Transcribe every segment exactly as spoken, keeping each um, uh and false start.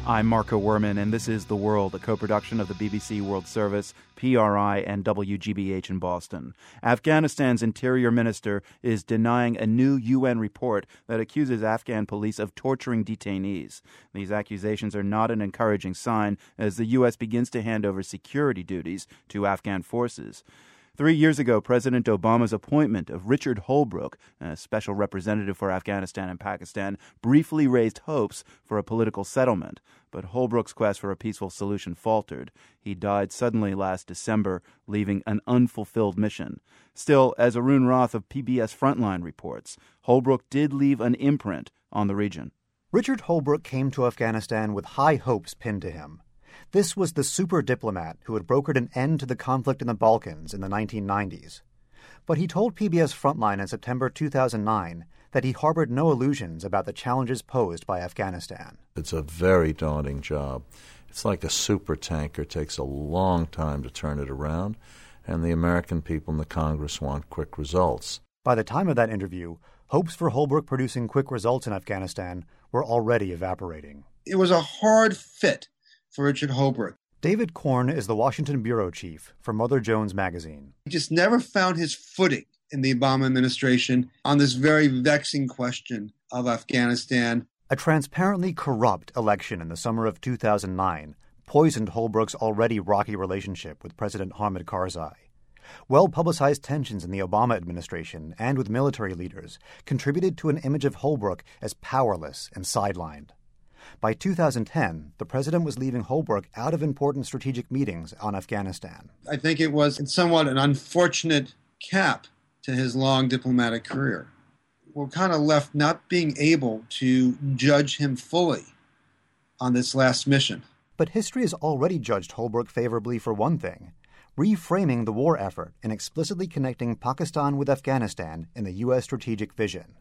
I'm Marco Werman, and this is The World, a co-production of the B B C World Service, P R I, and W G B H in Boston. Afghanistan's interior minister is denying a new U N report that accuses Afghan police of torturing detainees. These accusations are not an encouraging sign as the U S begins to hand over security duties to Afghan forces. Three years ago, President Obama's appointment of Richard Holbrooke, a special representative for Afghanistan and Pakistan, briefly raised hopes for a political settlement. But Holbrooke's quest for a peaceful solution faltered. He died suddenly last December, leaving an unfulfilled mission. Still, as Arun Roth of P B S Frontline reports, Holbrooke did leave an imprint on the region. Richard Holbrooke came to Afghanistan with high hopes pinned to him. This was the super diplomat who had brokered an end to the conflict in the Balkans in the nineteen nineties. But he told P B S Frontline in September two thousand nine that he harbored no illusions about the challenges posed by Afghanistan. It's a very daunting job. It's like a super tanker. It takes a long time to turn it around, and the American people and the Congress want quick results. By the time of that interview, hopes for Holbrooke producing quick results in Afghanistan were already evaporating. It was a hard fit for Richard Holbrooke. David Korn is the Washington bureau chief for Mother Jones magazine. He just never found his footing in the Obama administration on this very vexing question of Afghanistan. A transparently corrupt election in the summer of two thousand nine poisoned Holbrooke's already rocky relationship with President Hamid Karzai. Well-publicized tensions in the Obama administration and with military leaders contributed to an image of Holbrooke as powerless and sidelined. By two thousand ten, the president was leaving Holbrooke out of important strategic meetings on Afghanistan. I think it was somewhat an unfortunate cap to his long diplomatic career. We're kind of left not being able to judge him fully on this last mission. But history has already judged Holbrooke favorably for one thing, reframing the war effort and explicitly connecting Pakistan with Afghanistan in the U S strategic vision.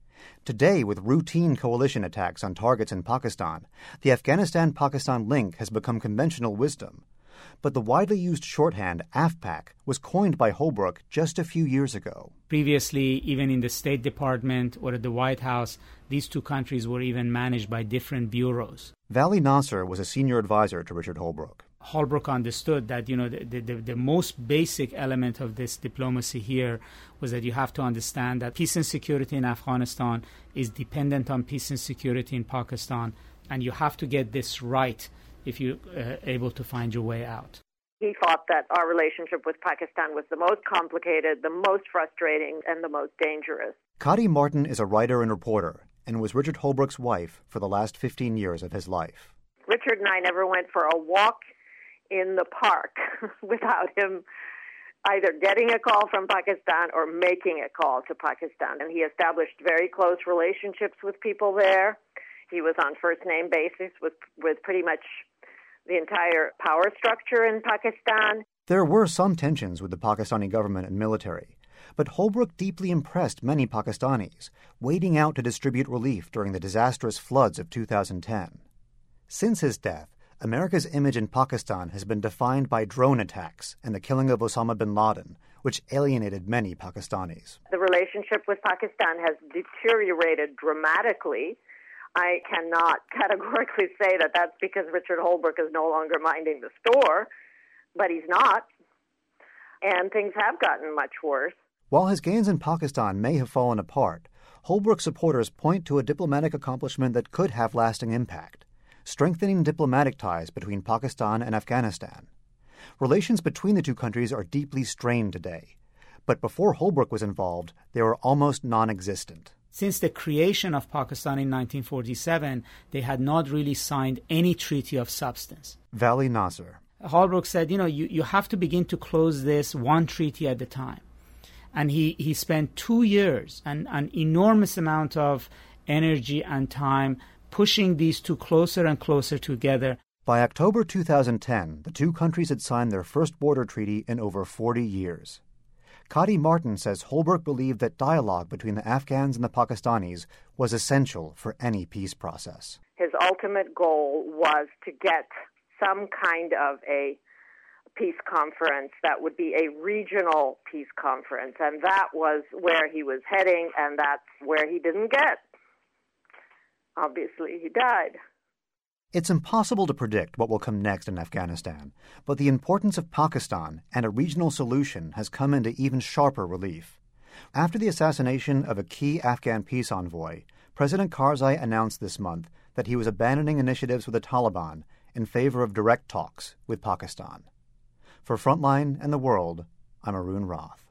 Today, with routine coalition attacks on targets in Pakistan, the Afghanistan-Pakistan link has become conventional wisdom. But the widely used shorthand AFPAC was coined by Holbrooke just a few years ago. Previously, even in the State Department or at the White House, these two countries were even managed by different bureaus. Vali Nasser was a senior advisor to Richard Holbrooke. Holbrooke understood that, you know, the, the, the most basic element of this diplomacy here was that you have to understand that peace and security in Afghanistan is dependent on peace and security in Pakistan, and you have to get this right if you're uh, able to find your way out. He thought that our relationship with Pakistan was the most complicated, the most frustrating, and the most dangerous. Kadi Martin is a writer and reporter and was Richard Holbrooke's wife for the last fifteen years of his life. Richard and I never went for a walk in the park without him either getting a call from Pakistan or making a call to Pakistan. And he established very close relationships with people there. He was on first-name basis with, with pretty much the entire power structure in Pakistan. There were some tensions with the Pakistani government and military, but Holbrooke deeply impressed many Pakistanis, waiting out to distribute relief during the disastrous floods of two thousand ten. Since his death, America's image in Pakistan has been defined by drone attacks and the killing of Osama bin Laden, which alienated many Pakistanis. The relationship with Pakistan has deteriorated dramatically. I cannot categorically say that that's because Richard Holbrooke is no longer minding the store, but he's not. And things have gotten much worse. While his gains in Pakistan may have fallen apart, Holbrooke supporters point to a diplomatic accomplishment that could have lasting impact: strengthening diplomatic ties between Pakistan and Afghanistan. Relations between the two countries are deeply strained today, but before Holbrooke was involved, they were almost non-existent. Since the creation of Pakistan in nineteen forty-seven, they had not really signed any treaty of substance. Vali Nasser. Holbrooke said, you know, you, you have to begin to close this one treaty at a time. And he, he spent two years and an enormous amount of energy and time pushing these two closer and closer together. By October two thousand ten, the two countries had signed their first border treaty in over forty years. Kadi Martin says Holbrooke believed that dialogue between the Afghans and the Pakistanis was essential for any peace process. His ultimate goal was to get some kind of a peace conference that would be a regional peace conference, and that was where he was heading, and that's where he didn't get. Obviously, he died. It's impossible to predict what will come next in Afghanistan, but the importance of Pakistan and a regional solution has come into even sharper relief. After the assassination of a key Afghan peace envoy, President Karzai announced this month that he was abandoning initiatives with the Taliban in favor of direct talks with Pakistan. For Frontline and the World, I'm Arun Roth.